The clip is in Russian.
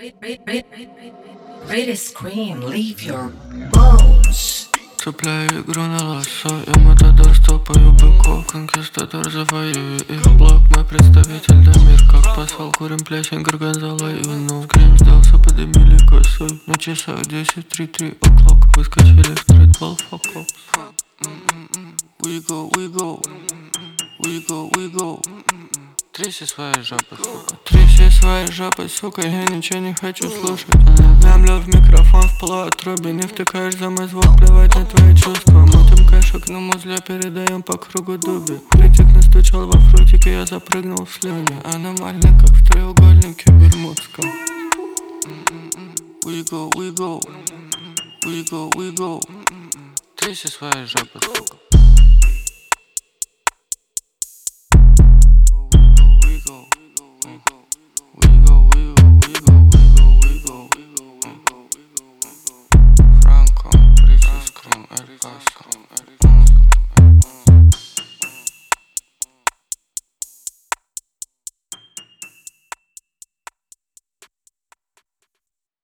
Ready scream, leave your bones. Цепляю игру на лассо, я матадор, стопаю быков. Конкистадор, завоюю их блок. Мой представитель да мир, как посол. Курим плесень, горгонзола и вино. Скрим сдался, подымили косой. На часах 10:03 o'clock. Выскочили в стритбол фокус. We go, we go, we go, we go. Тряси своей жопой, сука. Тряси своей жопой, сука. Я ничего не хочу слушать. Мямлю в микрофон в полуотрубе. Не втыкаешь за мой звук, плевать на твои чувства. Мутим кэшек на музле, передаем по кругу дуби. Критик настучал во фрутике, я запрыгнул в слюни. Аномально, как в треугольнике бермудском. We go, we go, we go, we go. Тряси своей жопой, сука.